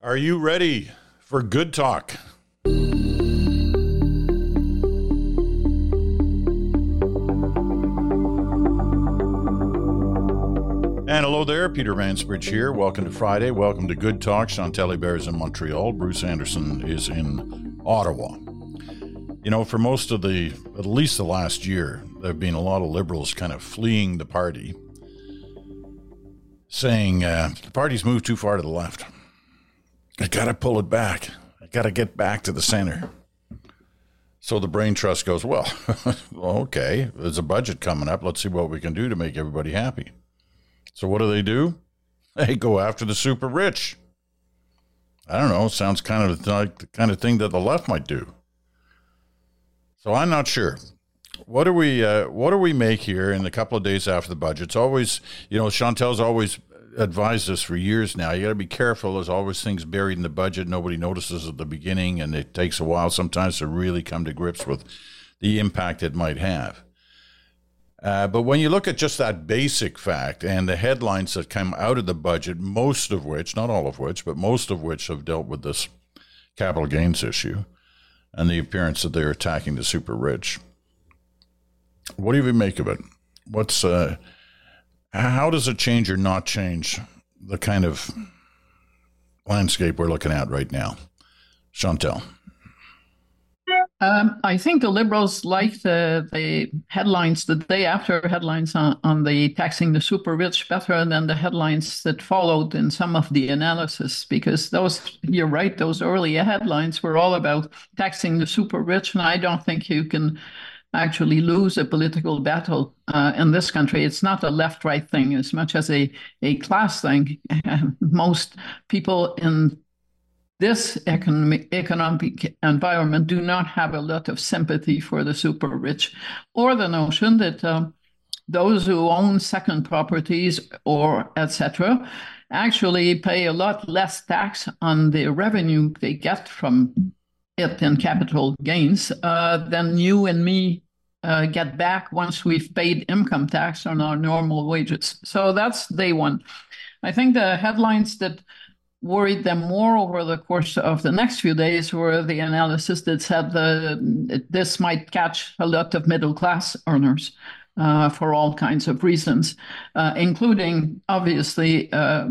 Are you ready for good talk? And hello there, Peter Mansbridge here. Welcome to Friday. Welcome to Good Talk. Chantal Hébert is in Montreal. Bruce Anderson is in Ottawa. You know, for most of at least the last year, there have been a lot of Liberals kind of fleeing the party, saying the party's moved too far to the left. I got to pull it back. I got to get back to the center. So the Brain Trust goes, well, okay, there's a budget coming up. Let's see what we can do to make everybody happy. So what do? They go after the super rich. I don't know. Sounds kind of like the kind of thing that the left might do. So I'm not sure. What do we make here in the couple of days after the budget? It's always, you know, Chantal's always advised us for years now. You got to be careful. There's always things buried in the budget nobody notices at the beginning, and it takes a while sometimes to really come to grips with the impact it might have. But when you look at just that basic fact and the headlines that come out of the budget, most of which, not all of which, but most of which have dealt with this capital gains issue and the appearance that they're attacking the super rich. What do you even make of it? How does it change or not change the kind of landscape we're looking at right now? Chantal. I think the Liberals like the headlines, the day after headlines on the taxing the super rich better than the headlines that followed in some of the analysis, because you're right, those early headlines were all about taxing the super rich, and I don't think you can actually lose a political battle in this country. It's not a left-right thing as much as a class thing. Most people in this economic environment do not have a lot of sympathy for the super rich, or the notion that those who own second properties or etc. actually pay a lot less tax on the revenue they get from it in capital gains than you and me get back once we've paid income tax on our normal wages. So that's day one. I think the headlines that worried them more over the course of the next few days were the analysis that said this might catch a lot of middle-class earners for all kinds of reasons, including, obviously,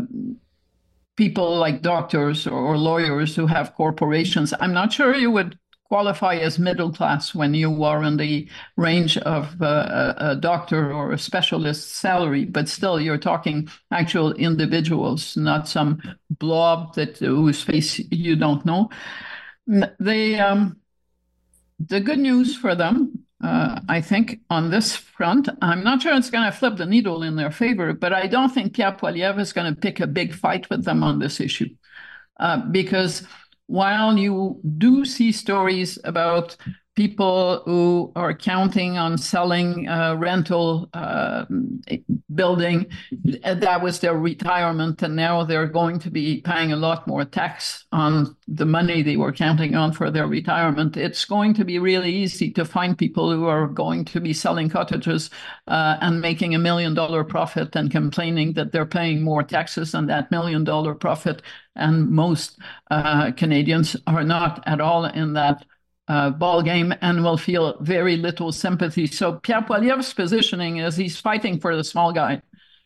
people like doctors or lawyers who have corporations. I'm not sure you would qualify as middle class when you are in the range of a doctor or a specialist salary, but still you're talking actual individuals, not some blob whose face you don't know. The good news for them, I think, on this front, I'm not sure it's going to flip the needle in their favor, but I don't think Pierre Poilievre is going to pick a big fight with them on this issue, because while you do see stories about people who are counting on selling rental building, that was their retirement, and now they're going to be paying a lot more tax on the money they were counting on for their retirement. It's going to be really easy to find people who are going to be selling cottages and making $1 million profit and complaining that they're paying more taxes on that $1 million profit. And most Canadians are not at all in that ball game and will feel very little sympathy. So Pierre Poilievre's positioning is he's fighting for the small guy.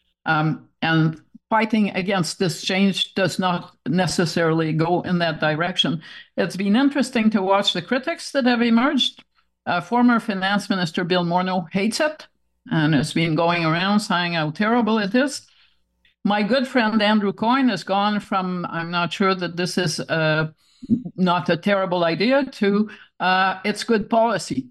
And fighting against this change does not necessarily go in that direction. It's been interesting to watch the critics that have emerged. Former Finance Minister Bill Morneau hates it and has been going around saying how terrible it is. My good friend Andrew Coyne has gone from, I'm not sure that this is not a terrible idea, to it's good policy.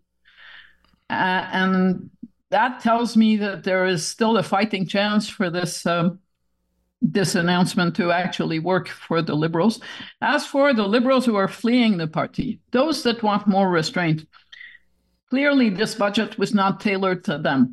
And that tells me that there is still a fighting chance for this announcement to actually work for the Liberals. As for the Liberals who are fleeing the party, those that want more restraint, clearly this budget was not tailored to them.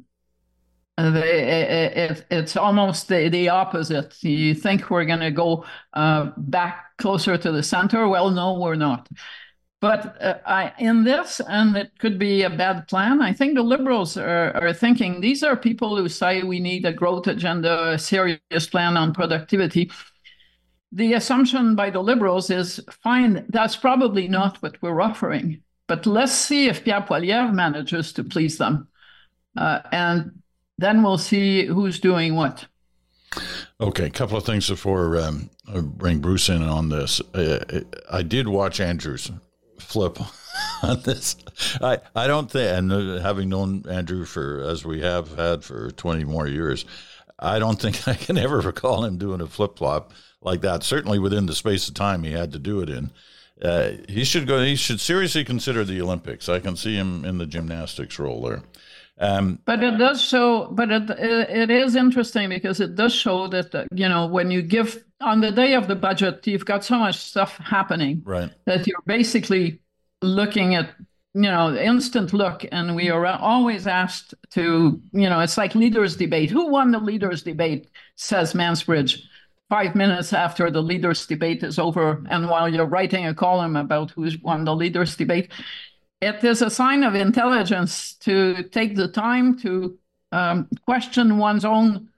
It's almost the opposite. You think we're going to go back closer to the center? Well, no, we're not. But in this, and it could be a bad plan, I think the Liberals are thinking these are people who say we need a growth agenda, a serious plan on productivity. the assumption by the Liberals is, fine, that's probably not what we're offering, but let's see if Pierre Poilievre manages to please them. And then we'll see who's doing what. Okay, a couple of things before I bring Bruce in on this. I did watch Andrew's flip on this. I don't think, and having known Andrew as we have had for 20 more years, I don't think I can ever recall him doing a flip-flop like that, certainly within the space of time he had to do it in. He should seriously consider the Olympics. I can see him in the gymnastics role there. But it does show, but it is interesting because it does show that, when you give on the day of the budget, you've got so much stuff happening, right, that you're basically looking at, instant look. And we are always asked to, it's like leaders debate. Who won the leaders debate, says Mansbridge, 5 minutes after the leaders debate is over. And while you're writing a column about who's won the leaders debate, it is a sign of intelligence to take the time to question one's own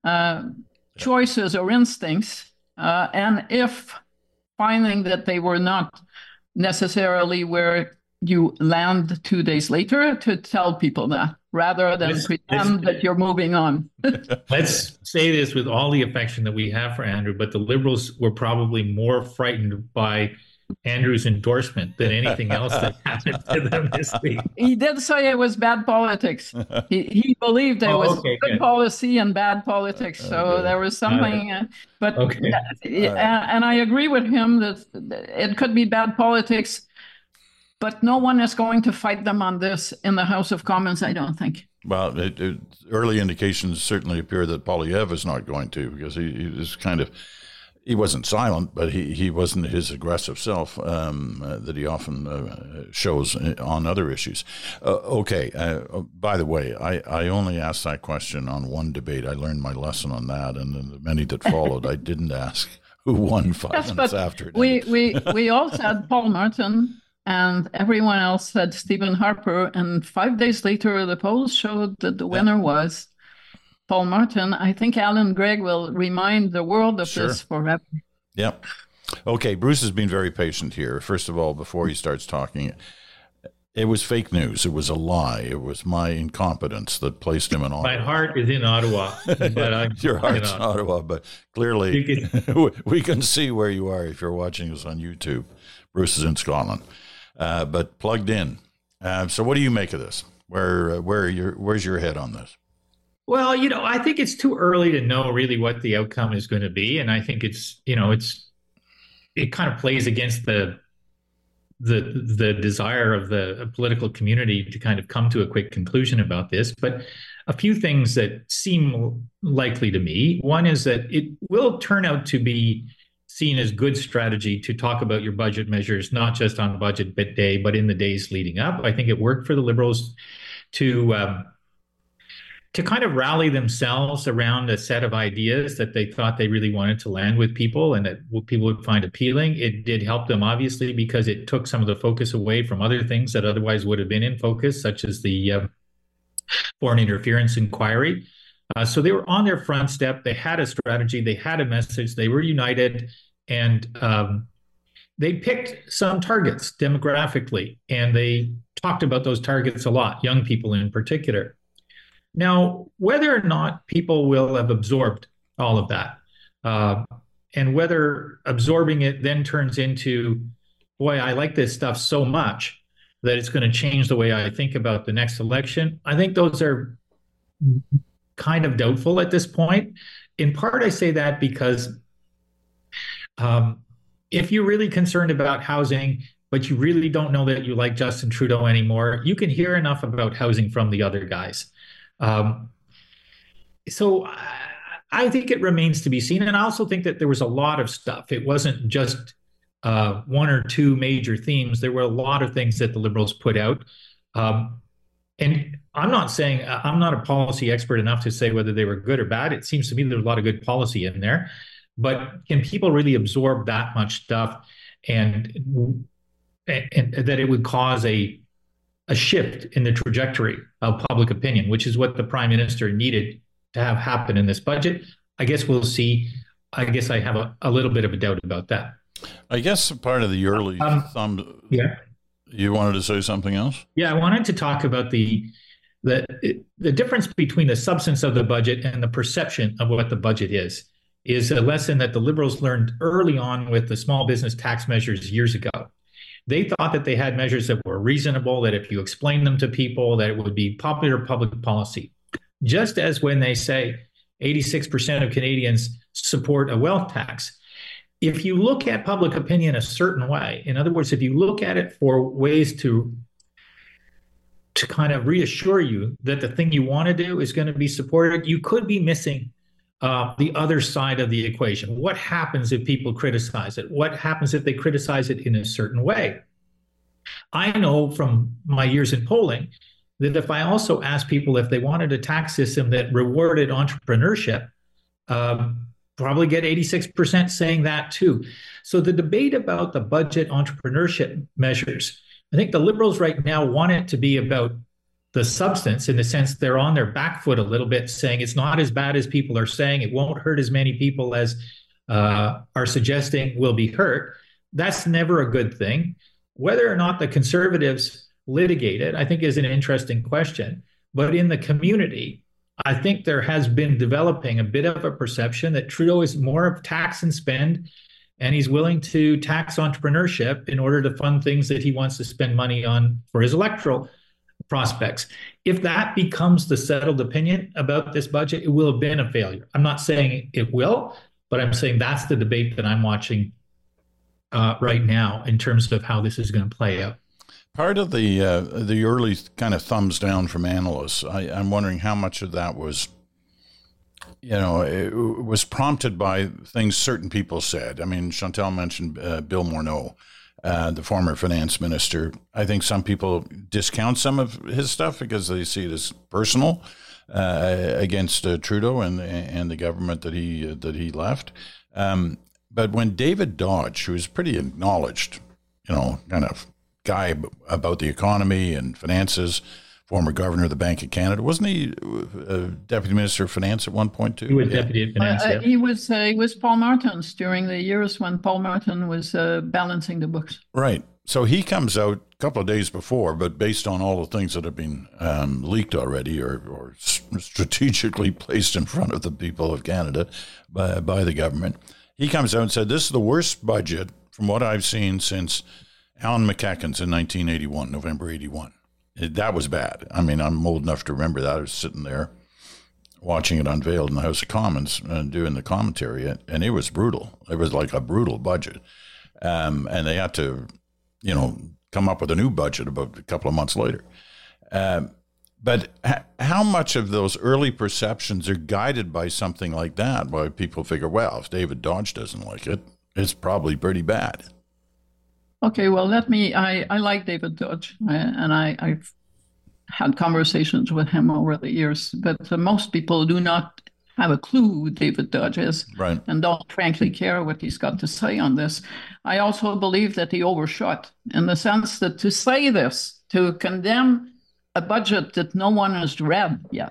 choices or instincts. And if finding that they were not necessarily where you land 2 days later, to tell people that rather than pretend that you're moving on. Let's say this with all the affection that we have for Andrew, but the Liberals were probably more frightened by Andrew's endorsement than anything else that happened to them this week. He did say it was bad politics. He believed it was good policy and bad politics. So there was something, and I agree with him that it could be bad politics, but no one is going to fight them on this in the House of Commons, I don't think. Well, early indications certainly appear that Poilievre is not going to, because he is kind of, he wasn't silent, but he wasn't his aggressive self that he often shows on other issues. By the way, I only asked that question on one debate. I learned my lesson on that, and the many that followed, I didn't ask who won 5 minutes after. We all said Paul Martin, and everyone else said Stephen Harper, and 5 days later, the polls showed that the winner was Paul Martin. I think Alan Gregg will remind the world of this forever. Yep. Okay, Bruce has been very patient here. First of all, before he starts talking, it was fake news. It was a lie. It was my incompetence that placed him in Ottawa. My heart is in Ottawa. But your heart's in Ottawa, but clearly we can see where you are if you're watching us on YouTube. Bruce is in Scotland, but plugged in. So what do you make of this? Where's your head on this? Well, I think it's too early to know really what the outcome is going to be, and I think it kind of plays against the desire of the political community to kind of come to a quick conclusion about this. But a few things that seem likely to me. One is that it will turn out to be seen as good strategy to talk about your budget measures, not just on budget day, but in the days leading up. I think it worked for the Liberals to kind of rally themselves around a set of ideas that they thought they really wanted to land with people and that people would find appealing. It did help them, obviously, because it took some of the focus away from other things that otherwise would have been in focus, such as the foreign interference inquiry. So they were on their front step. They had a strategy. They had a message. They were united. And they picked some targets demographically, and they talked about those targets a lot, young people in particular. Now, whether or not people will have absorbed all of that, and whether absorbing it then turns into, boy, I like this stuff so much that it's going to change the way I think about the next election, I think those are kind of doubtful at this point. In part, I say that because if you're really concerned about housing, but you really don't know that you like Justin Trudeau anymore, you can hear enough about housing from the other guys. So I think it remains to be seen. And I also think that there was a lot of stuff. It wasn't just one or two major themes. There were a lot of things that the Liberals put out. And I'm not saying, I'm not a policy expert enough to say whether they were good or bad. It seems to me there's a lot of good policy in there. But can people really absorb that much stuff and that it would cause a shift in the trajectory of public opinion, which is what the Prime Minister needed to have happen in this budget? I guess we'll see. I guess I have a little bit of a doubt about that. I guess part of the early thumb. Yeah. You wanted to say something else? Yeah, I wanted to talk about the difference between the substance of the budget and the perception of what the budget is a lesson that the Liberals learned early on with the small business tax measures years ago. They thought that they had measures that were reasonable, that if you explain them to people, that it would be popular public policy. Just as when they say 86% of Canadians support a wealth tax, if you look at public opinion a certain way, in other words, if you look at it for ways to kind of reassure you that the thing you want to do is going to be supported, you could be missing the other side of the equation. What happens if people criticize it? What happens if they criticize it in a certain way? I know from my years in polling that if I also asked people if they wanted a tax system that rewarded entrepreneurship, probably get 86% saying that too. So the debate about the budget entrepreneurship measures, I think the Liberals right now want it to be about the substance, in the sense they're on their back foot a little bit, saying it's not as bad as people are saying. It won't hurt as many people as are suggesting will be hurt. That's never a good thing. Whether or not the Conservatives litigate it, I think is an interesting question. But in the community, I think there has been developing a bit of a perception that Trudeau is more of tax and spend, and he's willing to tax entrepreneurship in order to fund things that he wants to spend money on for his electoral prospects. If that becomes the settled opinion about this budget, it will have been a failure. I'm not saying it will, but I'm saying that's the debate that I'm watching right now in terms of how this is going to play out. Part of the early kind of thumbs down from analysts, I'm wondering how much of that was, it was prompted by things certain people said. I mean, Chantal mentioned Bill Morneau, the former finance minister. I think some people discount some of his stuff because they see it as personal against Trudeau and the government that he left. But when David Dodge, who is pretty acknowledged, kind of guy about the economy and finances, former governor of the Bank of Canada, wasn't he deputy minister of finance at one point too? He was deputy of finance. Yeah. He was Paul Martin's during the years when Paul Martin was balancing the books. Right. So he comes out a couple of days before, but based on all the things that have been leaked already or strategically placed in front of the people of Canada by the government, he comes out and said, this is the worst budget from what I've seen since Alan McEachin's in 1981, November 81. That was bad. I mean, I'm old enough to remember that. I was sitting there watching it unveiled in the House of Commons and doing the commentary, and it was brutal. It was like a brutal budget. And they had to, come up with a new budget about a couple of months later. But how much of those early perceptions are guided by something like that, why people figure, well, if David Dodge doesn't like it, it's probably pretty bad? Okay, well, I like David Dodge, and I've had conversations with him over the years, but most people do not have a clue who David Dodge is, right, and don't frankly care what he's got to say on this. I also believe that he overshot, in the sense that to say this, to condemn a budget that no one has read yet,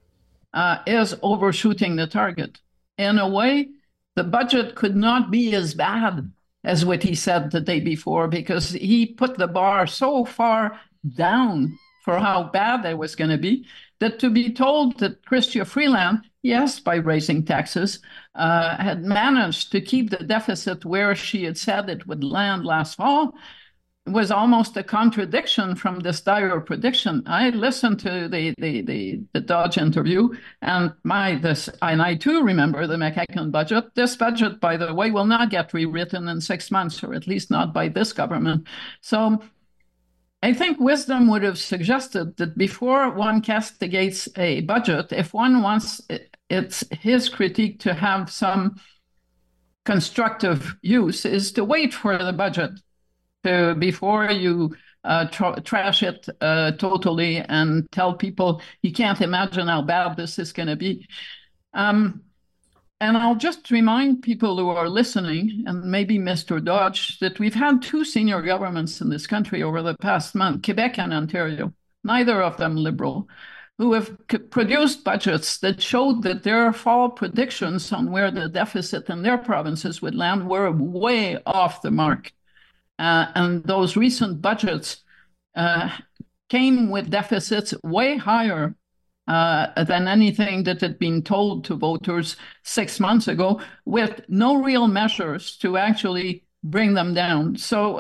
is overshooting the target. In a way, the budget could not be as bad as what he said the day before, because he put the bar so far down for how bad it was going to be, that to be told that Chrystia Freeland, yes, by raising taxes, had managed to keep the deficit where she had said it would land last fall, was almost a contradiction from this dire prediction. I listened to the Dodge interview, and I too remember the McEachin budget. This budget, by the way, will not get rewritten in 6 months, or at least not by this government. So I think wisdom would have suggested that before one castigates a budget, if one wants it's his critique to have some constructive use, is to wait for the budget before you trash it totally and tell people you can't imagine how bad this is going to be. And I'll just remind people who are listening, and maybe Mr. Dodge, that we've had two senior governments in this country over the past month, Quebec and Ontario, neither of them liberal. who have produced budgets that showed that their fall predictions on where the deficit in their provinces would land were way off the mark. And those recent budgets came with deficits way higher than anything that had been told to voters 6 months ago, with no real measures to actually bring them down. So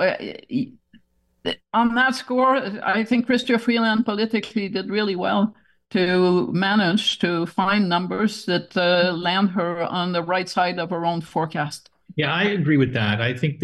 on that score, I think Chrystia Freeland politically did really well to manage to find numbers that land her on the right side of her own forecast. Yeah, I agree with that. I think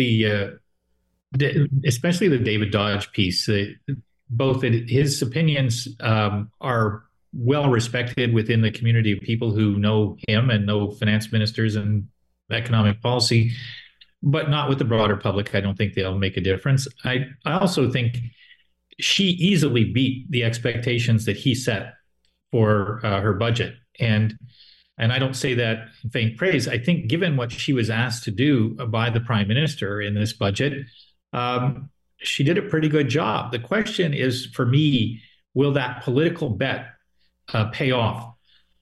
especially the David Dodge piece, both his opinions are well respected within the community of people who know him and know finance ministers and economic policy, but not with the broader public. I don't think they'll make a difference. I also think she easily beat the expectations that he set for her budget. And I don't say that in faint praise. I think given what she was asked to do by the prime minister in this budget, she did a pretty good job. The question is, for me, will that political bet pay off?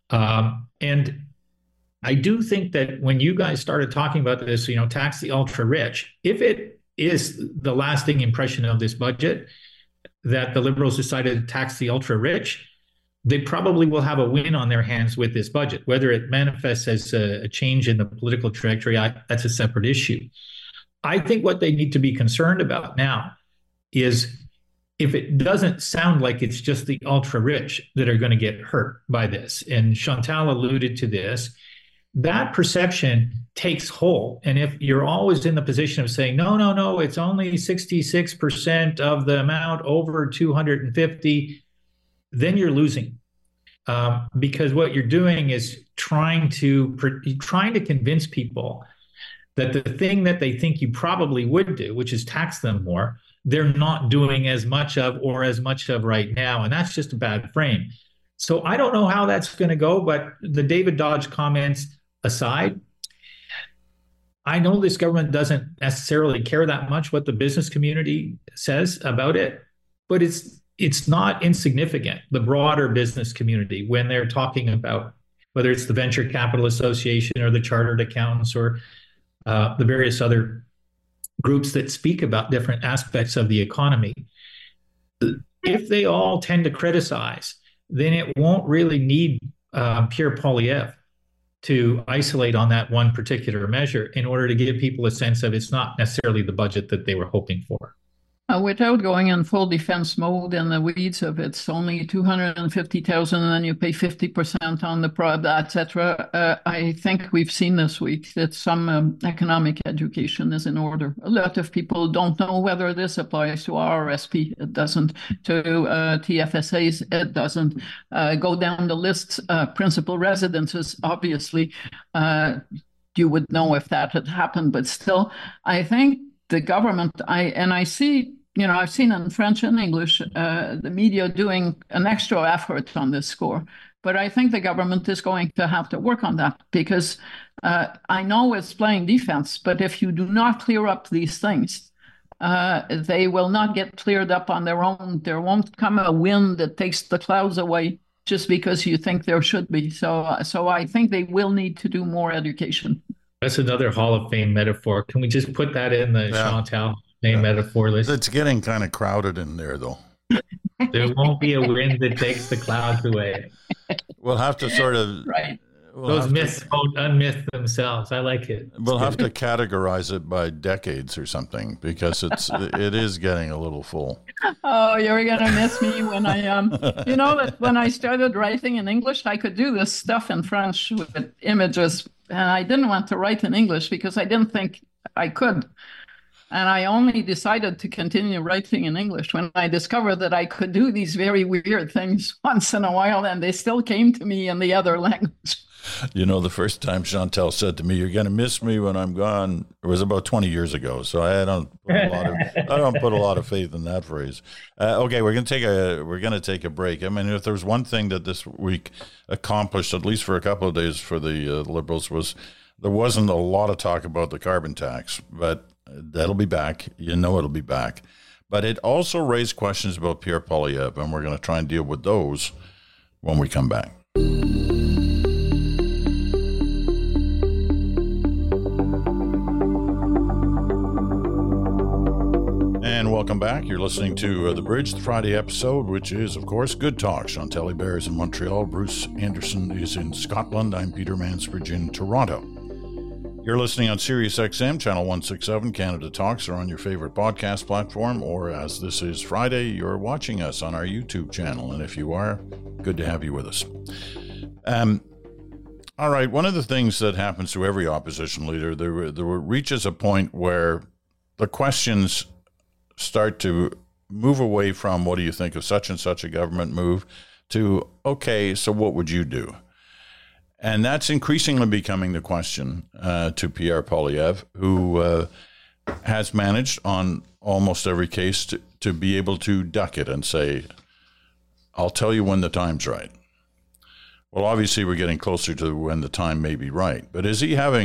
And I do think that when you guys started talking about this, tax the ultra rich, if it is the lasting impression of this budget that the Liberals decided to tax the ultra rich, they probably will have a win on their hands with this budget. Whether it manifests as a change in the political trajectory, that's a separate issue. I think what they need to be concerned about now is if it doesn't sound like it's just the ultra rich that are going to get hurt by this. And Chantal alluded to this. That perception takes hold. And if you're always in the position of saying, no, it's only 66% of the amount over 250, then you're losing. Because what you're doing is trying to convince people that the thing that they think you probably would do, which is tax them more, they're not doing as much of right now. And that's just a bad frame. So I don't know how that's going to go, but the David Dodge comments aside, I know this government doesn't necessarily care that much what the business community says about it, but it's not insignificant, the broader business community, when they're talking about whether it's the Venture Capital Association or the Chartered Accountants or the various other groups that speak about different aspects of the economy. If they all tend to criticize, then it won't really need Pierre Poilievre to isolate on that one particular measure in order to give people a sense of it's not necessarily the budget that they were hoping for. Without going in full defense mode in the weeds of it's only 250,000 and then you pay 50% on the prod, etc. I think we've seen this week that some economic education is in order. A lot of people don't know whether this applies to RRSP. It doesn't. To TFSAs, it doesn't. Go down the list. Principal residences, obviously, you would know if that had happened. But still, I think the government, I see, I've seen in French and English, the media doing an extra effort on this score. But I think the government is going to have to work on that because I know it's playing defense, but if you do not clear up these things, they will not get cleared up on their own. There won't come a wind that takes the clouds away just because you think there should be. So I think they will need to do more education. That's another Hall of Fame metaphor. Can we just put that in the Chantal Fame metaphor list? It's getting kind of crowded in there, though. There won't be a wind that takes the clouds away. We'll have to sort of... Right. Those myths won't unmyth themselves. I like it. We'll have to categorize it by decades or something because it is getting a little full. Oh, you're going to miss me when that when I started writing in English, I could do this stuff in French with images. And I didn't want to write in English because I didn't think I could. And I only decided to continue writing in English when I discovered that I could do these very weird things once in a while, and they still came to me in the other language. The first time Chantal said to me, "You're going to miss me when I'm gone," it was about 20 years ago. So I don't put a lot of faith in that phrase. Okay, we're going to take a break. I mean, if there was one thing that this week accomplished, at least for a couple of days for the Liberals, was there wasn't a lot of talk about the carbon tax, but that'll be back. It'll be back. But it also raised questions about Pierre Poilievre, and we're going to try and deal with those when we come back. And welcome back. You're listening to The Bridge, the Friday episode, which is, of course, Good Talk. Chantal Hébert is in Montreal. Bruce Anderson is in Scotland. I'm Peter Mansbridge in Toronto. You're listening on Sirius XM, Channel 167, Canada Talks, or on your favorite podcast platform, or as this is Friday, you're watching us on our YouTube channel. And if you are, good to have you with us. All right, one of the things that happens to every opposition leader, there reaches a point where the questions start to move away from what do you think of such and such a government move to, okay, so what would you do? And that's increasingly becoming the question to Pierre Poilievre, who has managed on almost every case to be able to duck it and say, I'll tell you when the time's right. Well, obviously we're getting closer to when the time may be right, but has he got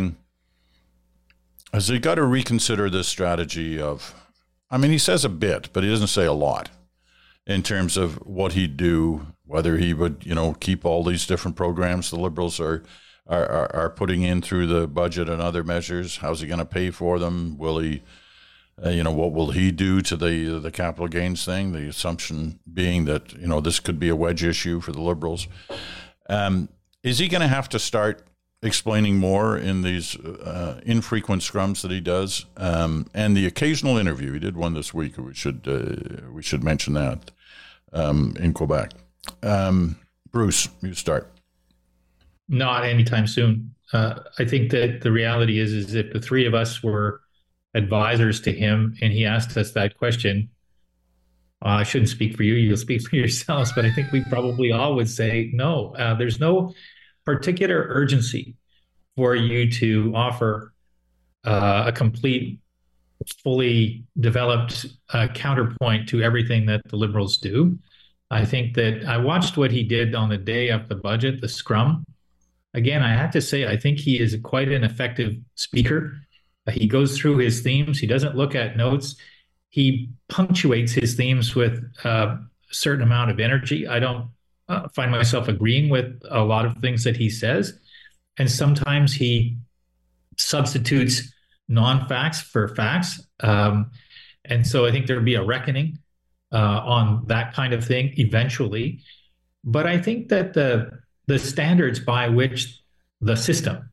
to reconsider this strategy of, I mean, he says a bit, but he doesn't say a lot in terms of what he'd do, whether he would, keep all these different programs the Liberals are putting in through the budget and other measures. How's he going to pay for them? Will he, what will he do to the capital gains thing? The assumption being that, this could be a wedge issue for the Liberals. Is he going to have to start explaining more in these infrequent scrums that he does, and the occasional interview? He did one this week. We should mention that in Quebec. Bruce, you start. Not anytime soon. I think that the reality is if the three of us were advisors to him and he asked us that question, I shouldn't speak for you. You'll speak for yourselves, but I think we probably all would say no. There's no particular urgency for you to offer a complete, fully developed counterpoint to everything that the Liberals do. I think that I watched what he did on the day of the budget, the scrum. Again, I have to say, I think he is quite an effective speaker. He goes through his themes. He doesn't look at notes. He punctuates his themes with a certain amount of energy. I don't find myself agreeing with a lot of things that he says. And sometimes he substitutes non-facts for facts. And so I think there'll be a reckoning on that kind of thing eventually. But I think that the standards by which the system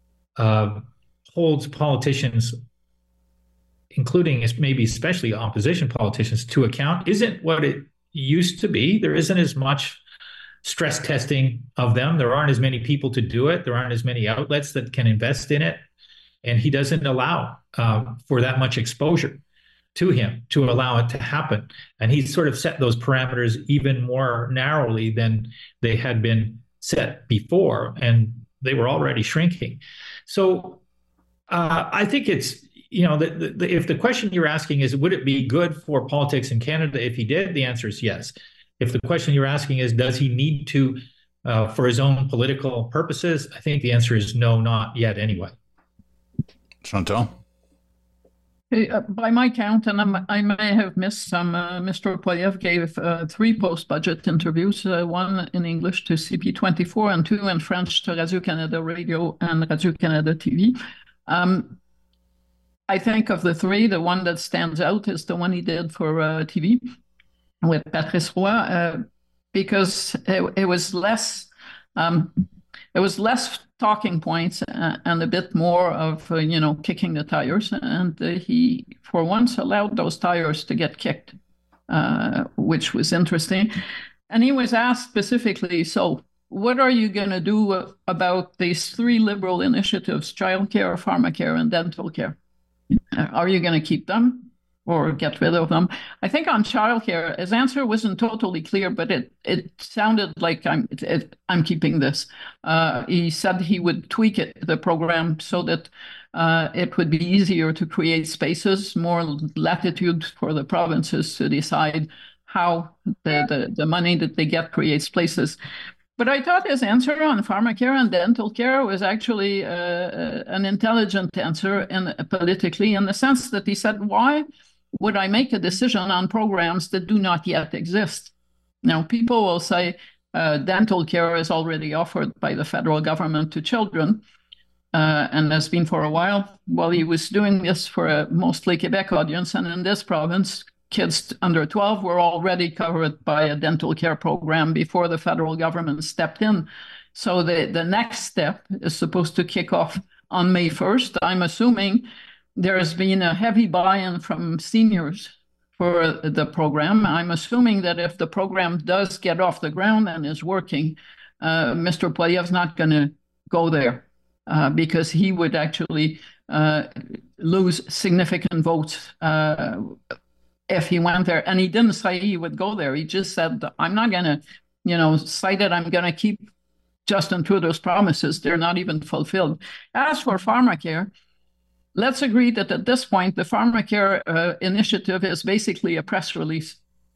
holds politicians, including maybe especially opposition politicians, to account isn't what it used to be. There isn't as much stress testing of them. There aren't as many people to do it. There aren't as many outlets that can invest in it. And he doesn't allow for that much exposure to him to allow it to happen. And he's sort of set those parameters even more narrowly than they had been set before, and they were already shrinking. So I think it's, if the question you're asking is, would it be good for politics in Canada if he did? The answer is yes. If the question you're asking is, does he need to for his own political purposes? I think the answer is no, not yet anyway. Chantal? By my count, and I may have missed some, Mr. Poilievre gave 3 post-budget interviews, one in English to CP24 and 2 in French to Radio-Canada Radio and Radio-Canada TV. I think of the 3, the one that stands out is the one he did for TV with Patrice Roy, because it was less talking points and a bit more of, kicking the tires. And he, for once, allowed those tires to get kicked, which was interesting. And he was asked specifically, so what are you going to do about these 3 Liberal initiatives, childcare, pharmacare, and dental care? Are you going to keep them or get rid of them? I think on childcare, his answer wasn't totally clear, but it sounded like I'm keeping this. He said he would tweak the program so that it would be easier to create spaces, more latitude for the provinces to decide how the money that they get creates places. But I thought his answer on pharmacare and dental care was actually an intelligent answer, politically, in the sense that he said, why would I make a decision on programs that do not yet exist? Now, people will say, dental care is already offered by the federal government to children, and has been for a while. Well, he was doing this for a mostly Quebec audience, and in this province, kids under 12 were already covered by a dental care program before the federal government stepped in. So the next step is supposed to kick off on May 1st. I'm assuming there has been a heavy buy-in from seniors for the program. I'm assuming that if the program does get off the ground and is working, Mr. Poilievre's not going to go there because he would actually lose significant votes if he went there. And he didn't say he would go there. He just said, I'm not going to, cite it. I'm going to keep Justin Trudeau's promises. They're not even fulfilled. As for pharmacare, let's agree that at this point, the pharmacare initiative is basically a press release.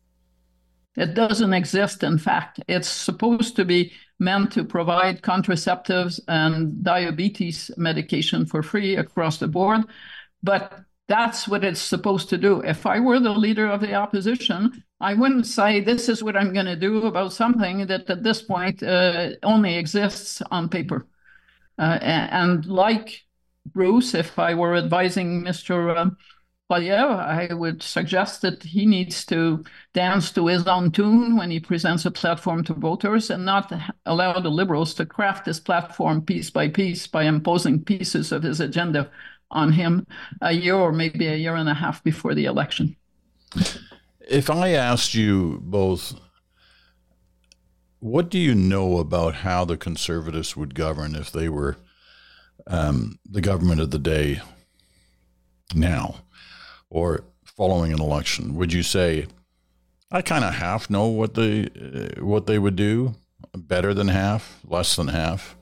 It doesn't exist, in fact. It's supposed to be meant to provide contraceptives and diabetes medication for free across the board, but that's what it's supposed to do. If I were the leader of the opposition, I wouldn't say this is what I'm going to do about something that at this point only exists on paper. And like Bruce, if I were advising Mr. Poilievre, I would suggest that he needs to dance to his own tune when he presents a platform to voters and not allow the Liberals to craft this platform piece by piece by imposing pieces of his agenda on him a year or maybe a year and a half before the election. If I asked you both, what do you know about how the Conservatives would govern if they were the government of the day now or following an election? Would you say, I kind of half know what they would do, better than half, less than half?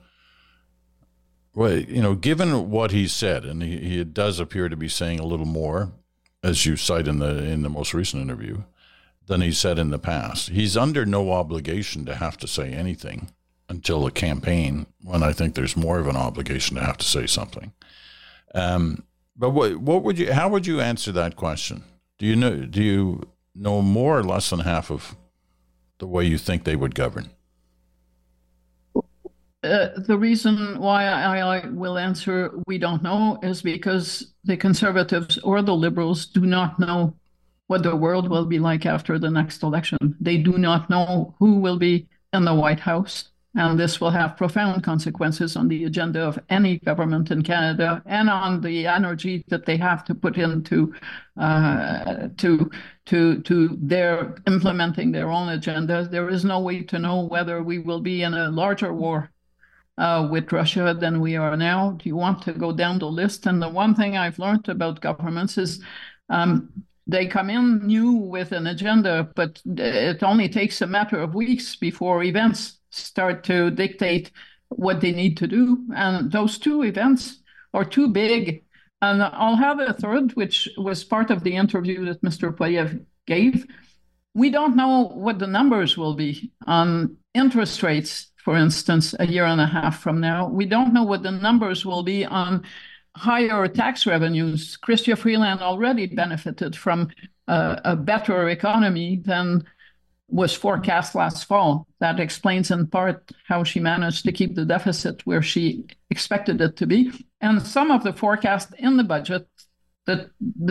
Well, given what he said, and he does appear to be saying a little more, as you cite in the most recent interview, than he said in the past. He's under no obligation to have to say anything until the campaign, when I think there's more of an obligation to have to say something. But how would you answer that question? Do you know more or less than half of the way you think they would govern? The reason why I will answer we don't know is because the Conservatives or the Liberals do not know what the world will be like after the next election. They do not know who will be in the White House, and this will have profound consequences on the agenda of any government in Canada and on the energy that they have to put into to their implementing their own agenda. There is no way to know whether we will be in a larger war with Russia than we are now. Do you want to go down the list? And the one thing I've learned about governments is they come in new with an agenda, but it only takes a matter of weeks before events start to dictate what they need to do. And those two events are too big. And I'll have a third, which was part of the interview that Mr. Poilievre gave. We don't know what the numbers will be on interest rates, for instance, a year and a half from now. We don't know what the numbers will be on higher tax revenues. Chrystia Freeland already benefited from a better economy than was forecast last fall. That explains in part how she managed to keep the deficit where she expected it to be. And some of the forecast in the budget that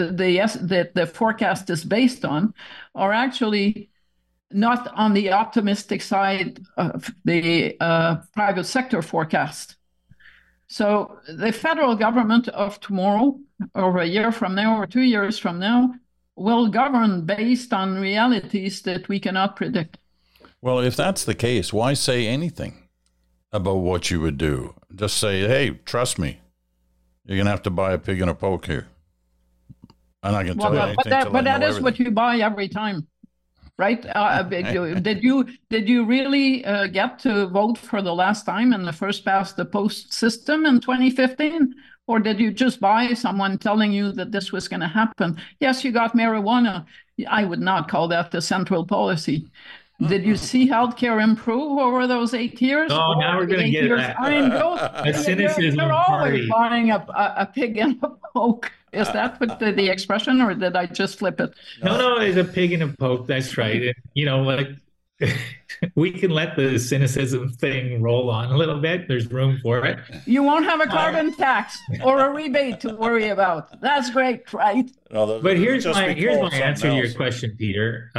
the forecast is based on are actually not on the optimistic side of the private sector forecast. So the federal government of tomorrow, or a year from now, or 2 years from now, will govern based on realities that we cannot predict. Well, if that's the case, why say anything about what you would do? Just say, hey, trust me, you're going to have to buy a pig in a poke here. I'm not going to tell you anything. But that is what you buy every time. Right? Did you really get to vote for the last time in the first past the post system in 2015? Or did you just buy someone telling you that this was going to happen? Yes, you got marijuana. I would not call that the central policy. Did you see healthcare improve over those 8 years? Oh, now we're going to get that. I mean, you're always buying a pig in a poke. Is that what the expression, or did I just flip it? No, it's a pig in a poke. That's right. And, we can let the cynicism thing roll on a little bit. There's room for it. You won't have a carbon tax or a rebate to worry about. That's great, right? But here's my answer to your question, Peter.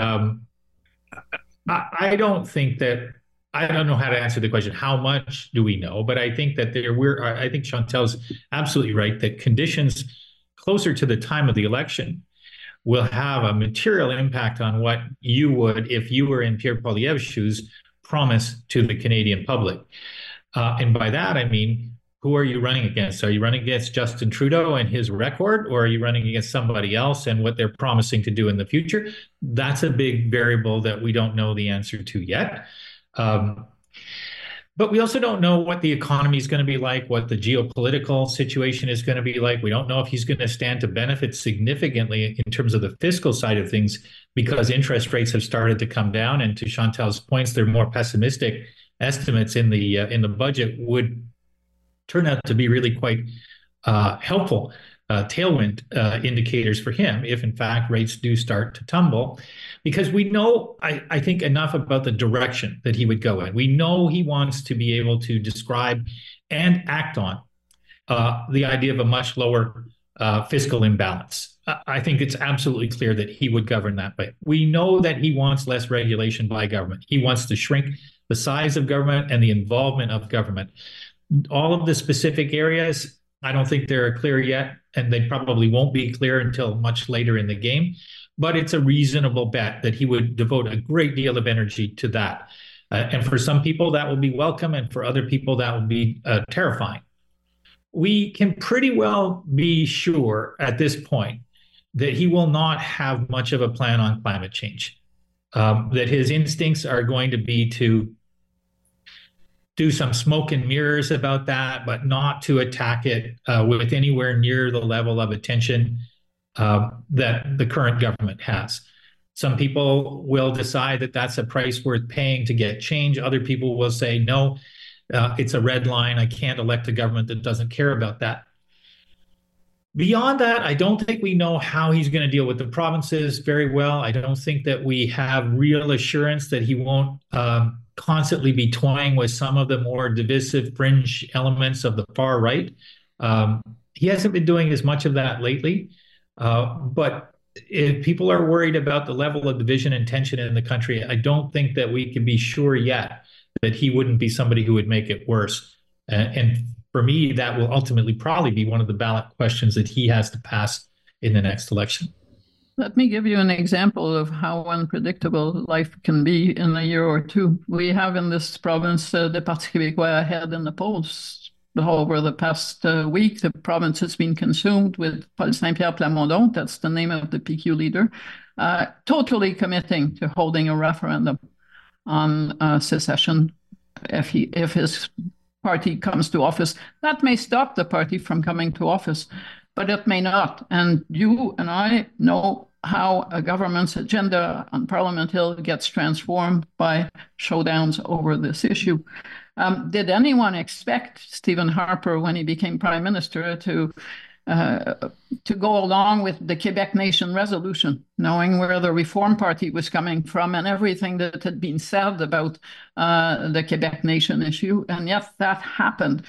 I don't think that, I don't know how to answer the question. How much do we know? But I think that I think Chantal's absolutely right that conditions closer to the time of the election will have a material impact on what you would, if you were in Pierre Poilievre's shoes, promise to the Canadian public. And by that, I mean, who are you running against? Are you running against Justin Trudeau and his record, or are you running against somebody else and what they're promising to do in the future? That's a big variable that we don't know the answer to yet. But we also don't know what the economy is going to be like, what the geopolitical situation is going to be like. We don't know if he's going to stand to benefit significantly in terms of the fiscal side of things because interest rates have started to come down. And to Chantal's points, they're more pessimistic estimates in the budget would turn out to be really quite helpful tailwind indicators for him if, in fact, rates do start to tumble. Because we know, I think, enough about the direction that he would go in. We know he wants to be able to describe and act on the idea of a much lower fiscal imbalance. I think it's absolutely clear that he would govern that way. We know that he wants less regulation by government. He wants to shrink the size of government and the involvement of government. All of the specific areas, I don't think they're clear yet, and they probably won't be clear until much later in the game. But it's a reasonable bet that he would devote a great deal of energy to that. And for some people, that will be welcome, and for other people, that will be terrifying. We can pretty well be sure at this point that he will not have much of a plan on climate change, that his instincts are going to be to do some smoke and mirrors about that, but not to attack it with anywhere near the level of attention that the current government has. Some people will decide that that's a price worth paying to get change. Other people will say, no, it's a red line. I can't elect a government that doesn't care about that. Beyond that, I don't think we know how he's going to deal with the provinces very well. I don't think that we have real assurance that he won't constantly be toying with some of the more divisive fringe elements of the far right. He hasn't been doing as much of that lately. But if people are worried about the level of division and tension in the country, I don't think that we can be sure yet that he wouldn't be somebody who would make it worse. And for me, that will ultimately probably be one of the ballot questions that he has to pass in the next election. Let me give you an example of how unpredictable life can be in a year or two. We have in this province the Parti québécois ahead in the polls. Over the past week, the province has been consumed with Paul Saint-Pierre Plamondon, that's the name of the PQ leader, totally committing to holding a referendum on secession if his party comes to office. That may stop the party from coming to office, but it may not. And you and I know how a government's agenda on Parliament Hill gets transformed by showdowns over this issue. Did anyone expect Stephen Harper, when he became Prime Minister, to go along with the Quebec Nation resolution, knowing where the Reform Party was coming from and everything that had been said about the Quebec Nation issue? And yet that happened.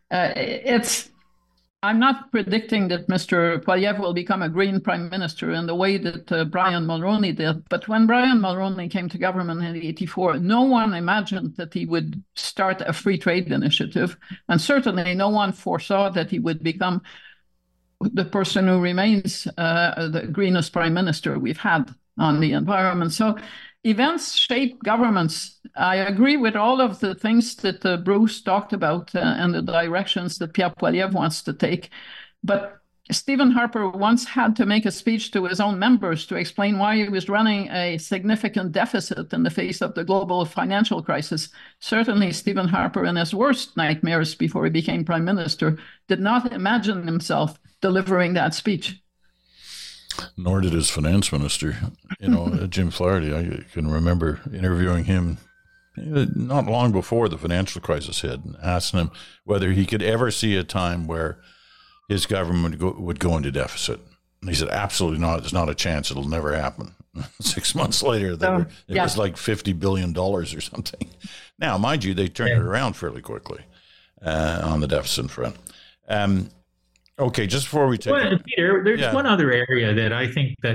I'm not predicting that Mr. Poilievre will become a Green Prime Minister in the way that Brian Mulroney did. But when Brian Mulroney came to government in 1984, no one imagined that he would start a free trade initiative. And certainly no one foresaw that he would become the person who remains the greenest Prime Minister we've had on the environment. So events shape governments. I agree with all of the things that Bruce talked about and the directions that Pierre Poilievre wants to take. But Stephen Harper once had to make a speech to his own members to explain why he was running a significant deficit in the face of the global financial crisis. Certainly, Stephen Harper, in his worst nightmares before he became Prime Minister, did not imagine himself delivering that speech. Nor did his finance minister, Jim Flaherty. I can remember interviewing him not long before the financial crisis hit and asking him whether he could ever see a time where his government would go into deficit. And he said, absolutely not. There's not a chance. It'll never happen. 6 months later, it was like $50 billion or something. Now, mind you, they turned it around fairly quickly on the deficit front. Okay, just before we take Peter, there's one other area that I think that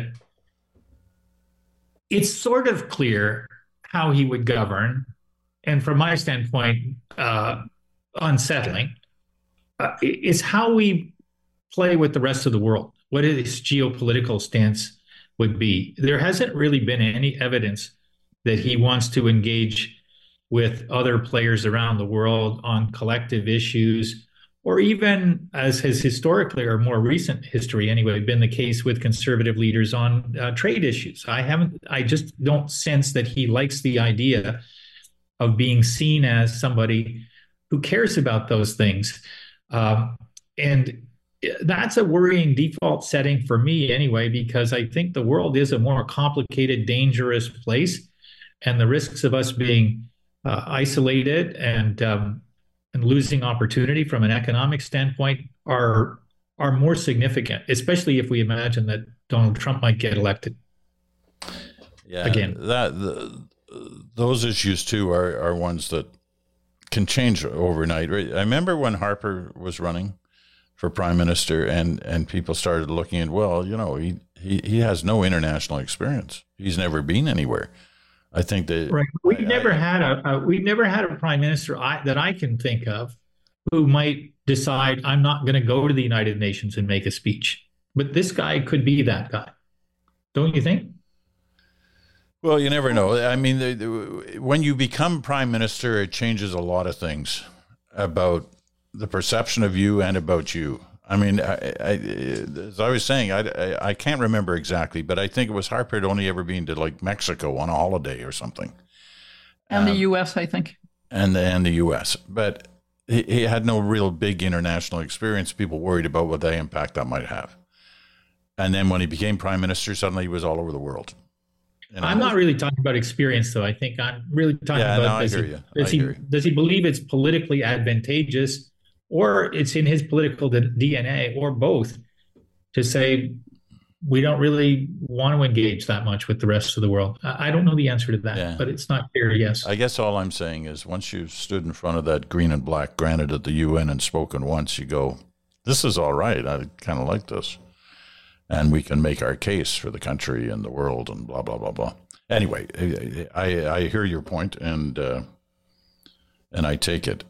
it's sort of clear how he would govern, and from my standpoint, unsettling, is how we play with the rest of the world, what his geopolitical stance would be. There hasn't really been any evidence that he wants to engage with other players around the world on collective issues, or even, as has historically, or more recent history anyway, been the case with conservative leaders on trade issues. I just don't sense that he likes the idea of being seen as somebody who cares about those things. And that's a worrying default setting for me anyway, because I think the world is a more complicated, dangerous place, and the risks of us being isolated and losing opportunity from an economic standpoint are more significant, especially if we imagine that Donald Trump might get elected. Yeah, again. Those issues too are ones that can change overnight. Right? I remember when Harper was running for prime minister, and people started looking at, well, you know, he has no international experience. He's never been anywhere. I think that right. We've never had a prime minister that I can think of who might decide, I'm not going to go to the United Nations and make a speech. But this guy could be that guy, don't you think? Well, you never know. I mean, when you become prime minister, it changes a lot of things about the perception of you and about you. I mean, as I was saying, I can't remember exactly, but I think it was Harper had only ever been to like Mexico on a holiday or something. And the U.S., I think. And the U.S. But he had no real big international experience. People worried about what the impact that might have. And then when he became prime minister, suddenly he was all over the world. You know? I'm not really talking about experience, though. I think I'm really talking about does he believe it's politically advantageous, or it's in his political DNA, or both, to say we don't really want to engage that much with the rest of the world. I don't know the answer to that, but it's not clear, yes. I guess all I'm saying is once you've stood in front of that green and black granite at the UN and spoken once, you go, this is all right. I kind of like this. And we can make our case for the country and the world and blah, blah, blah, blah. Anyway, I hear your point, and I take it.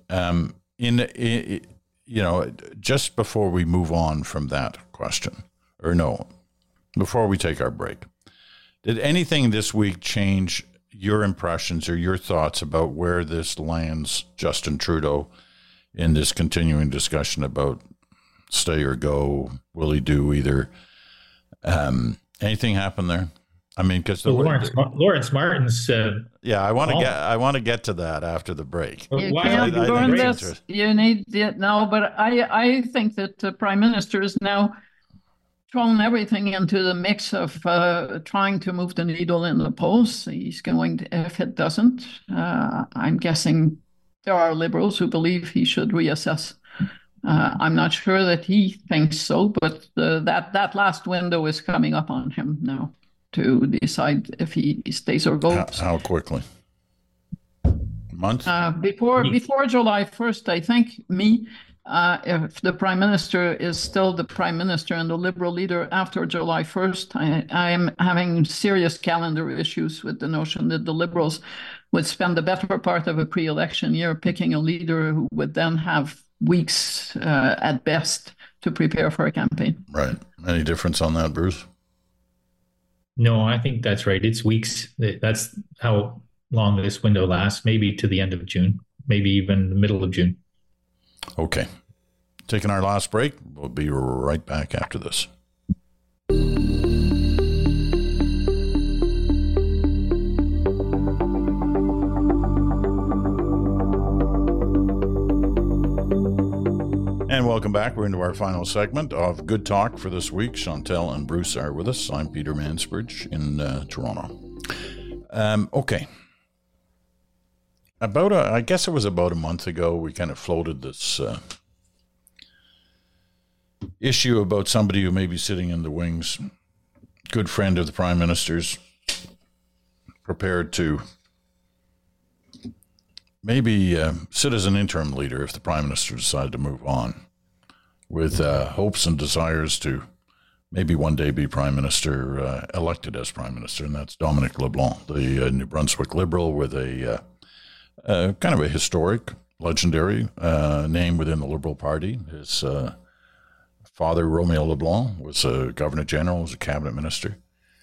You know, just before we move on from that question, or no, before we take our break, did anything this week change your impressions or your thoughts about where this lands Justin Trudeau in this continuing discussion about stay or go? Will he do either? Anything happen there? I mean, because Lawrence Martin's. I want to get to that after the break. You can't burn this. You need it now, but I think that the prime minister is now thrown everything into the mix of trying to move the needle in the polls. He's going to, if it doesn't, I'm guessing there are liberals who believe he should reassess. I'm not sure that he thinks so, but that last window is coming up on him now to decide if he stays or goes. How quickly? Months? Before July 1st, I think, if the prime minister is still the prime minister and the liberal leader after July 1st, I am having serious calendar issues with the notion that the liberals would spend the better part of a pre-election year picking a leader who would then have weeks at best to prepare for a campaign. Right. Any difference on that, Bruce? No, I think that's right. It's weeks. That's how long this window lasts, maybe to the end of June, maybe even the middle of June. Okay. Taking our last break. We'll be right back after this. And welcome back. We're into our final segment of Good Talk for this week. Chantal and Bruce are with us. I'm Peter Mansbridge in Toronto. Okay. I guess it was about a month ago, we kind of floated this issue about somebody who may be sitting in the wings, good friend of the Prime Minister's, prepared to maybe sit as an interim leader if the Prime Minister decided to move on, with hopes and desires to maybe one day be Prime Minister, elected as Prime Minister, and that's Dominic LeBlanc, the New Brunswick Liberal with a kind of a historic, legendary name within the Liberal Party. His father, Romeo LeBlanc, was a Governor General, was a cabinet minister.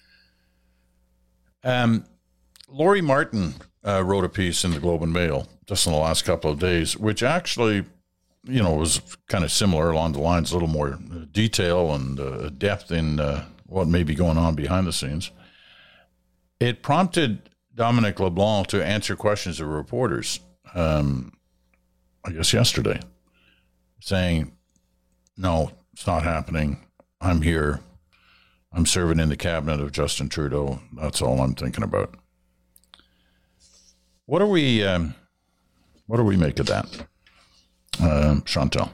Laurie Martin wrote a piece in the Globe and Mail just in the last couple of days, which actually, was kind of similar along the lines, a little more detail and depth in what may be going on behind the scenes. It prompted Dominic LeBlanc to answer questions of reporters, I guess yesterday, saying, no, it's not happening. I'm here. I'm serving in the cabinet of Justin Trudeau. That's all I'm thinking about. What do we make of that, Chantal?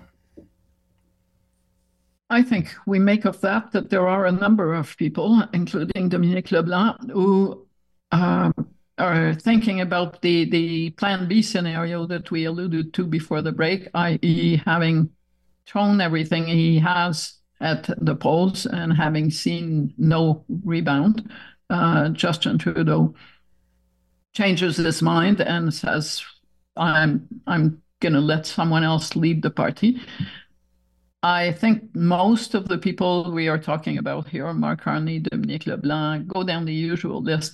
I think we make of that there are a number of people, including Dominic LeBlanc, who are thinking about the Plan B scenario that we alluded to before the break, i.e. having thrown everything he has at the polls and having seen no rebound, Justin Trudeau changes his mind and says, I'm going to let someone else lead the party. I think most of the people we are talking about here, Mark Carney, Dominic LeBlanc, go down the usual list,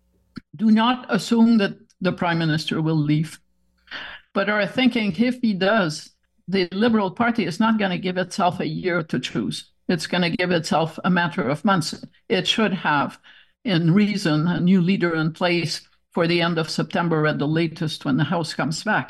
do not assume that the Prime Minister will leave, but are thinking if he does, the Liberal Party is not going to give itself a year to choose. It's going to give itself a matter of months. It should have, in reason, a new leader in place for the end of September at the latest when the House comes back.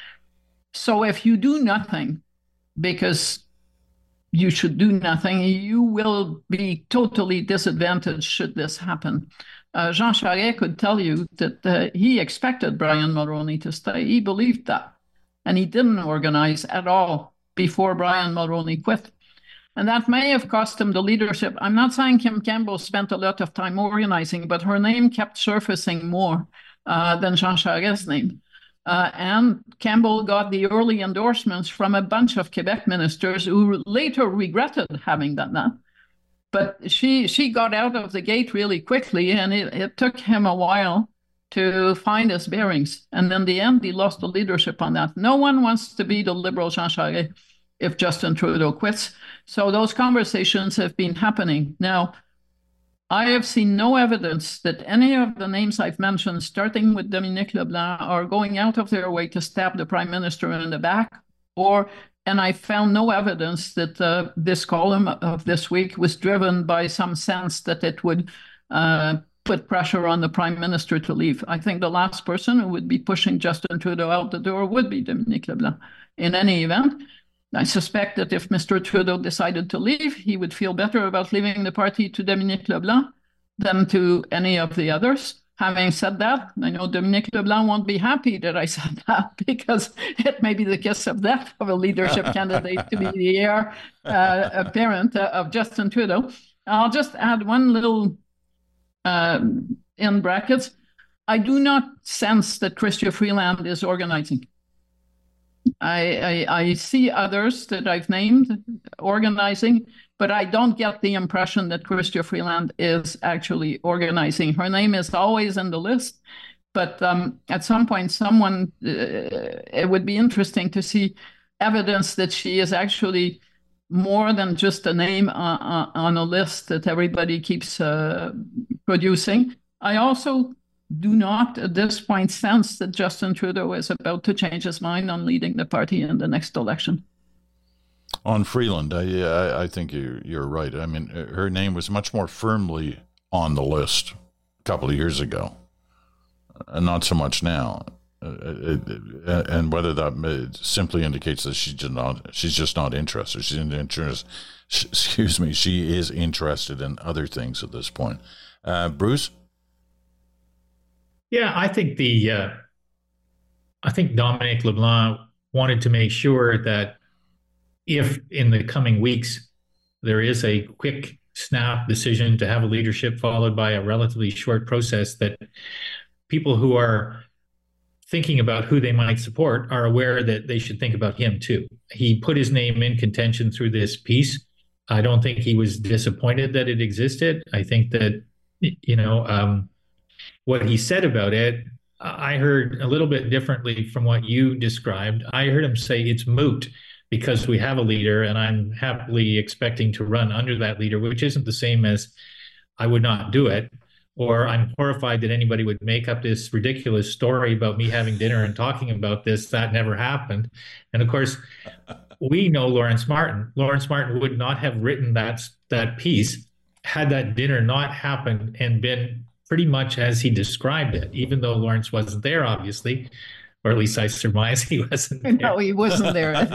So if you do nothing, because you should do nothing, you will be totally disadvantaged should this happen. Jean Charest could tell you that he expected Brian Mulroney to stay. He believed that. And he didn't organize at all before Brian Mulroney quit. And that may have cost him the leadership. I'm not saying Kim Campbell spent a lot of time organizing, but her name kept surfacing more than Jean Charest's name. And Campbell got the early endorsements from a bunch of Quebec ministers who later regretted having done that. But she got out of the gate really quickly, and it took him a while to find his bearings. And in the end, he lost the leadership on that. No one wants to be the Liberal Jean Charest if Justin Trudeau quits. So those conversations have been happening. Now, I have seen no evidence that any of the names I've mentioned, starting with Dominic LeBlanc, are going out of their way to stab the Prime Minister in the back, and I found no evidence that this column of this week was driven by some sense that it would put pressure on the Prime Minister to leave. I think the last person who would be pushing Justin Trudeau out the door would be Dominic LeBlanc. In any event, I suspect that if Mr. Trudeau decided to leave, he would feel better about leaving the party to Dominic LeBlanc than to any of the others. Having said that, I know Dominic LeBlanc won't be happy that I said that, because it may be the kiss of death of a leadership candidate to be the heir apparent of Justin Trudeau. I'll just add one little in brackets. I do not sense that Chrystia Freeland is organizing. I see others that I've named organizing, but I don't get the impression that Chrystia Freeland is actually organizing. Her name is always in the list, but at some point, it would be interesting to see evidence that she is actually more than just a name on a list that everybody keeps producing. I also do not at this point sense that Justin Trudeau is about to change his mind on leading the party in the next election. On Freeland, I think you're right. I mean, her name was much more firmly on the list a couple of years ago, and not so much now. And whether that simply indicates that she's just not interested. She is interested in other things at this point. Bruce? Yeah, I think Dominic LeBlanc wanted to make sure that if in the coming weeks there is a quick snap decision to have a leadership followed by a relatively short process that people who are thinking about who they might support are aware that they should think about him too. He put his name in contention through this piece. I don't think he was disappointed that it existed. I think that, what he said about it, I heard a little bit differently from what you described. I heard him say it's moot because we have a leader and I'm happily expecting to run under that leader, which isn't the same as I would not do it. Or I'm horrified that anybody would make up this ridiculous story about me having dinner and talking about this. That never happened. And of course, we know Lawrence Martin. Lawrence Martin would not have written that piece had that dinner not happened and been pretty much as he described it, even though Lawrence wasn't there, obviously, or at least I surmise he wasn't there. No, he wasn't there. No.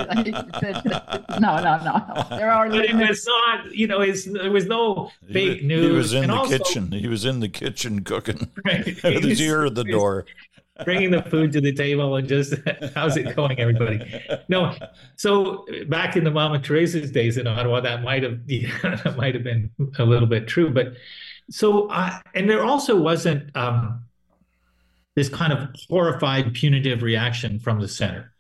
There are. But it was not, there was no fake news. He was in the kitchen. He was in the kitchen cooking. Right. With his ear at the door. Bringing the food to the table and just, how's it going, everybody? No. So back in the Mama Teresa's days in Ottawa, that might have been a little bit true. But so, and there also wasn't this kind of horrified, punitive reaction from the center.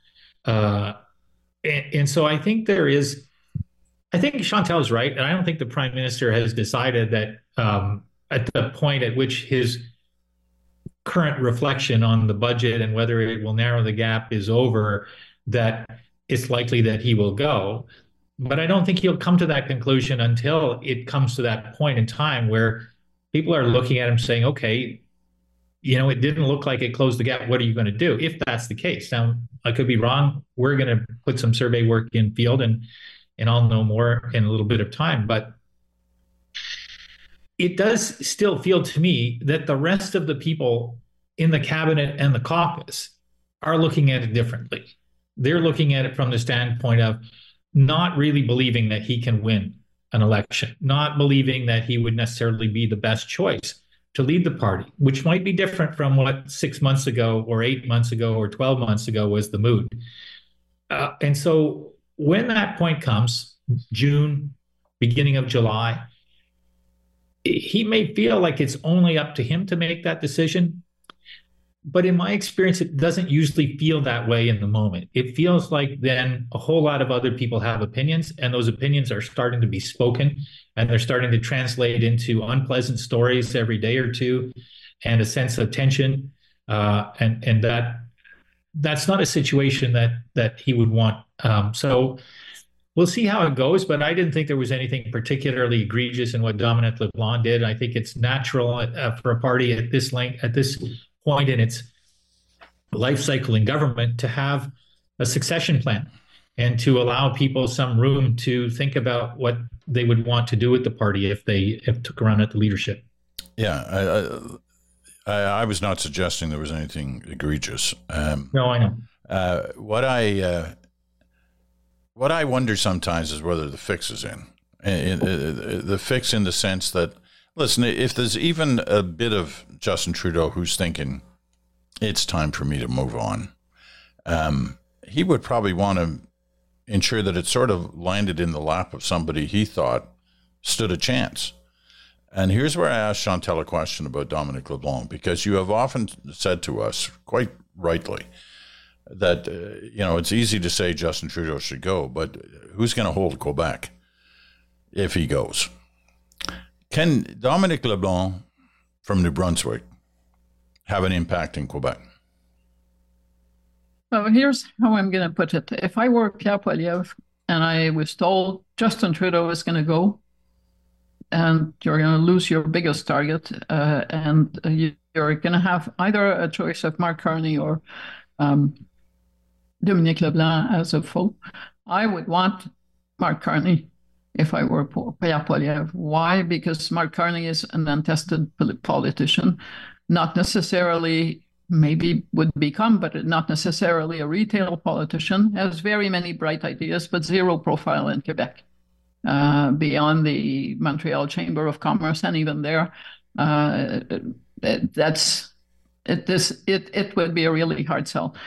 And so I think Chantal is right. And I don't think the Prime Minister has decided that at the point at which his current reflection on the budget and whether it will narrow the gap is over, that it's likely that he will go. But I don't think he'll come to that conclusion until it comes to that point in time where people are looking at him saying, okay, it didn't look like it closed the gap. What are you going to do if that's the case? Now, I could be wrong. We're going to put some survey work in field and I'll know more in a little bit of time. But it does still feel to me that the rest of the people in the cabinet and the caucus are looking at it differently. They're looking at it from the standpoint of not really believing that he can win an election, not believing that he would necessarily be the best choice to lead the party, which might be different from what 6 months ago or 8 months ago or 12 months ago was the mood. And so when that point comes, June, beginning of July, he may feel like it's only up to him to make that decision. But in my experience, it doesn't usually feel that way in the moment. It feels like then a whole lot of other people have opinions, and those opinions are starting to be spoken, and they're starting to translate into unpleasant stories every day or two, and a sense of tension. And that's not a situation that he would want. So we'll see how it goes, but I didn't think there was anything particularly egregious in what Dominic LeBlanc did. I think it's natural for a party at this point in its life cycle in government to have a succession plan and to allow people some room to think about what they would want to do with the party if they took a run at the leadership. Yeah, I was not suggesting there was anything egregious. No, I know. What I wonder sometimes is whether the fix is in. The fix in the sense that, listen, if there's even a bit of Justin Trudeau who's thinking it's time for me to move on, he would probably want to ensure that it sort of landed in the lap of somebody he thought stood a chance. And here's where I asked Chantal a question about Dominic LeBlanc, because you have often said to us, quite rightly, that, it's easy to say Justin Trudeau should go, but who's going to hold Quebec if he goes? Can Dominic LeBlanc from New Brunswick have an impact in Quebec? Well, here's how I'm going to put it. If I were Pierre Poilievre and I was told Justin Trudeau is going to go and you're going to lose your biggest target and you're going to have either a choice of Mark Carney or Dominic LeBlanc as a foe, I would want Mark Carney if I were Pierre Poilievre. Why? Because Mark Carney is an untested politician, not necessarily maybe would become, but not necessarily a retail politician, has very many bright ideas, but zero profile in Quebec, beyond the Montreal Chamber of Commerce. And even there, it would be a really hard sell.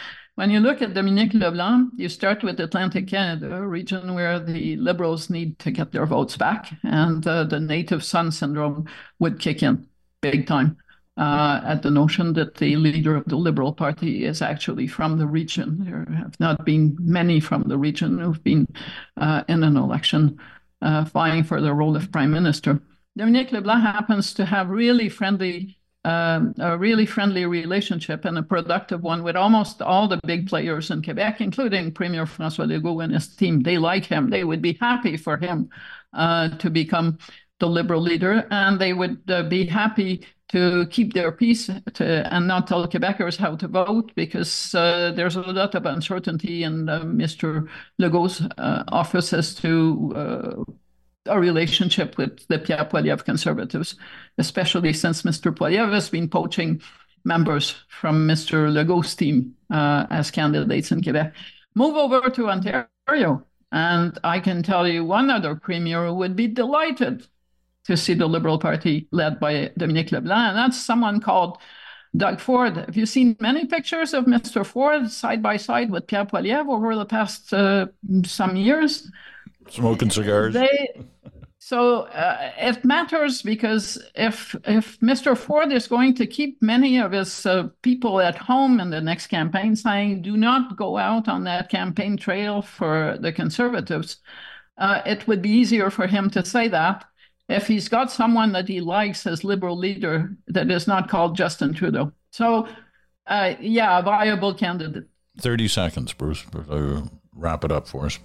when you look at Dominique Leblanc, you start with Atlantic Canada, a region where the Liberals need to get their votes back, and the native son syndrome would kick in big time at the notion that the leader of the Liberal Party is actually from the region. There have not been many from the region who've been in an election vying for the role of Prime Minister. Dominique Leblanc happens to have a really friendly relationship and a productive one with almost all the big players in Quebec, including Premier François Legault and his team. They like him. They would be happy for him to become the Liberal leader, and they would be happy to keep their peace and not tell Quebecers how to vote, because there's a lot of uncertainty in Mr. Legault's office as to a relationship with the Pierre Poilievre Conservatives, especially since Mr. Poilievre has been poaching members from Mr. Legault's team as candidates in Quebec. Move over to Ontario, and I can tell you one other premier who would be delighted to see the Liberal Party led by Dominique Leblanc, and that's someone called Doug Ford. Have you seen many pictures of Mr. Ford side by side with Pierre Poilievre over the past some years? Smoking cigars. So it matters, because if Mr. Ford is going to keep many of his people at home in the next campaign, saying, do not go out on that campaign trail for the Conservatives, it would be easier for him to say that if he's got someone that he likes as Liberal leader that is not called Justin Trudeau. So, a viable candidate. 30 seconds, Bruce. Wrap it up for us.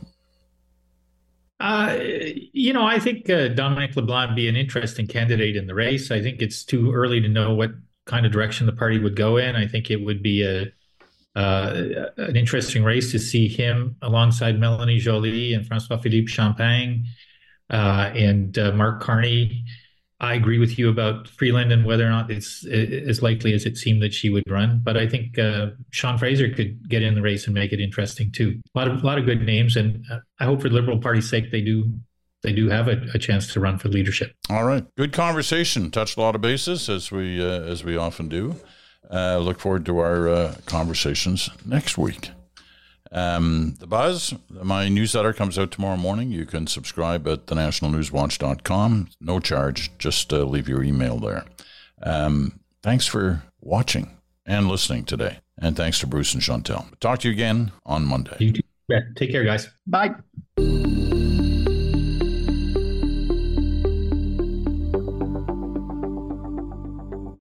I think Dominique LeBlanc would be an interesting candidate in the race. I think it's too early to know what kind of direction the party would go in. I think it would be an interesting race to see him alongside Mélanie Joly and François-Philippe Champagne and Mark Carney. I agree with you about Freeland and whether or not it's as likely as it seemed that she would run. But I think Sean Fraser could get in the race and make it interesting too. A lot of good names, and I hope for the Liberal Party's sake they do have a chance to run for leadership. All right, good conversation. Touched a lot of bases as we often do. Look forward to our conversations next week. The Buzz, my newsletter comes out tomorrow morning. You can subscribe at thenationalnewswatch.com. No charge. Just leave your email there. Thanks for watching and listening today. And thanks to Bruce and Chantal. Talk to you again on Monday. You too. Yeah, take care, guys. Bye.